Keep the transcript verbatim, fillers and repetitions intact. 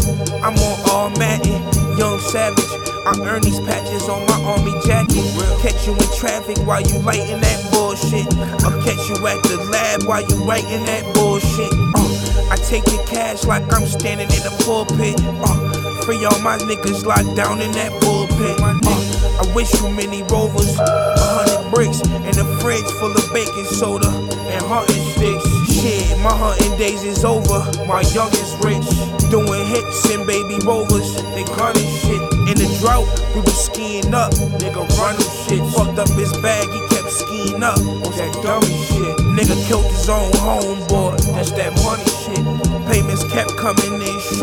I'm on all Madden, young savage. I earn these patches on my army jacket. Catch you in traffic while you lightin' that bullshit. I'll catch you at the lab while you writing that bullshit. Uh, I take your cash like I'm standing in the pulpit. Uh, free all my niggas locked down in that bullpen. Uh, I wish you many rovers, a hundred bricks, and a fridge full of baking soda and hunting sticks. Shit, my hunting days is over. My youngest rich, doing hits and baby rovers. They gunning shit. In the drought, we was skiing up. Nigga running shit. Fucked up his bag, he kept skiing up. That dummy shit. Nigga killed his own homeboy. That's that money shit. Payments kept coming in short.